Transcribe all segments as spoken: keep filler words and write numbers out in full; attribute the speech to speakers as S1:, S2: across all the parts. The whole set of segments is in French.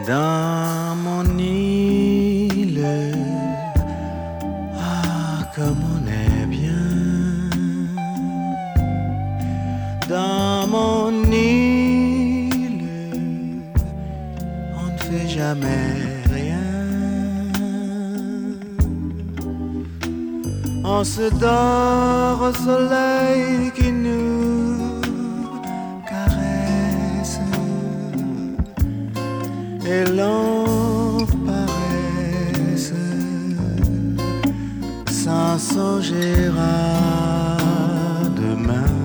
S1: dans mon île. Ah, comme on est bien dans mon île. On ne fait jamais rien. On se dort au soleil qui nous caresse et l'on paresse sans songer à demain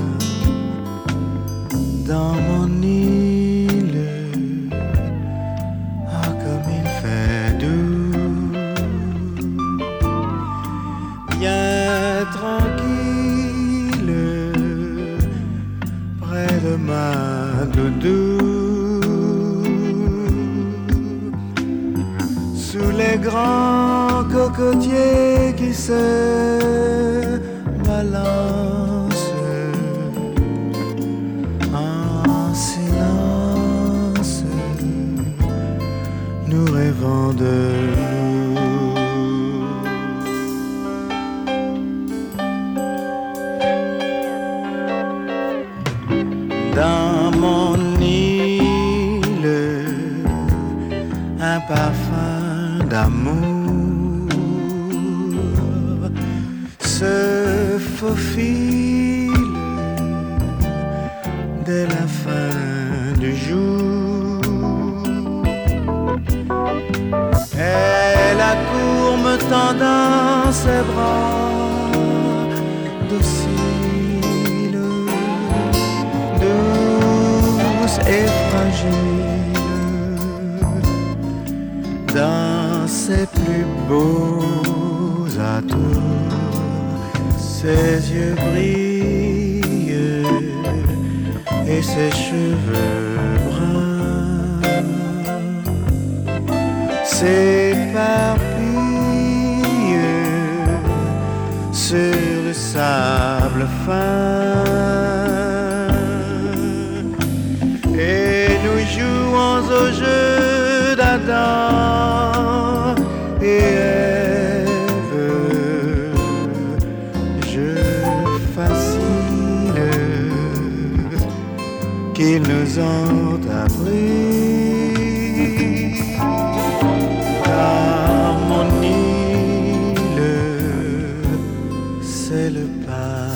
S1: dans mon île. Ah, comme il fait doux, bien tranquille près de ma doudou. Sous les grands cocotiers qui se balancent en silence, nous rêvons de nous. Dans mon île, un parfum d'amour se faufile dès la fin du jour. Elle accourt me tendant ses bras dociles, douce et fragile, dans ses plus beaux atours. Ses yeux brillent et ses cheveux bruns s'éparpillent sur le sable fin. Et nous jouons au jeu d'Adam et Ève, jeu facile qu'ils nous ont appris. Car mon île, c'est le paradis.